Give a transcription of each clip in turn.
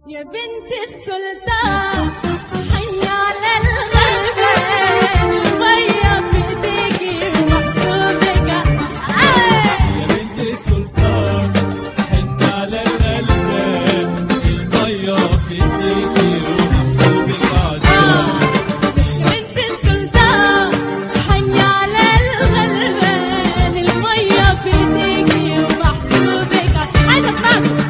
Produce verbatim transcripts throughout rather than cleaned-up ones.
يا بنت السلطان حني على الغلبان المية في ايديكي ومحسوبك. يا بنت السلطان حني على الغلبان المية في ايديكي ومحسوبك عشان. بنت السلطان حني على الغلبان المية في ايديكي ومحسوبك. عايزة اسمعك.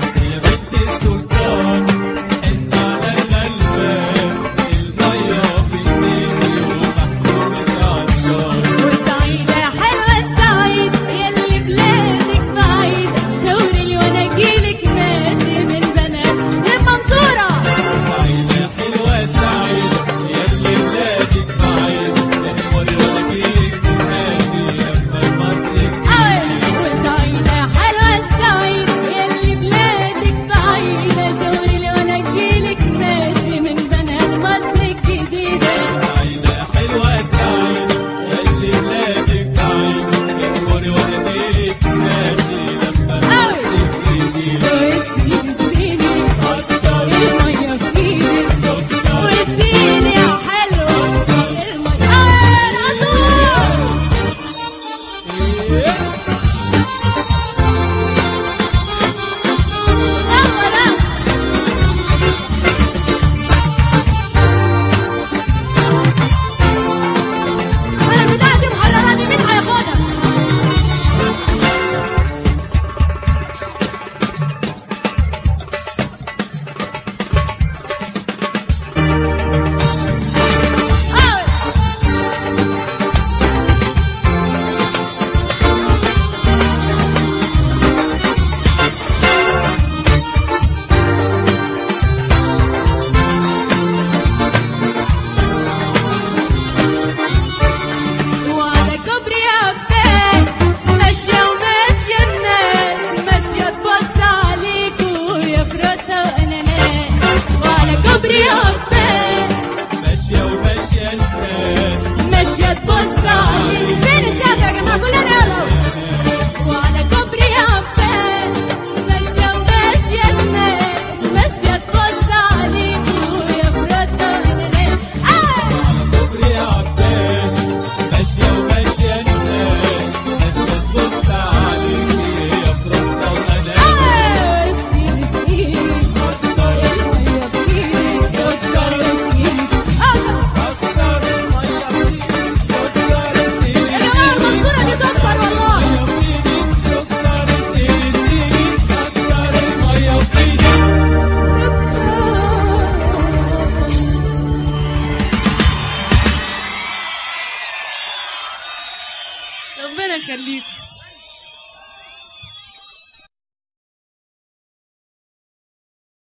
ربنا يخليك.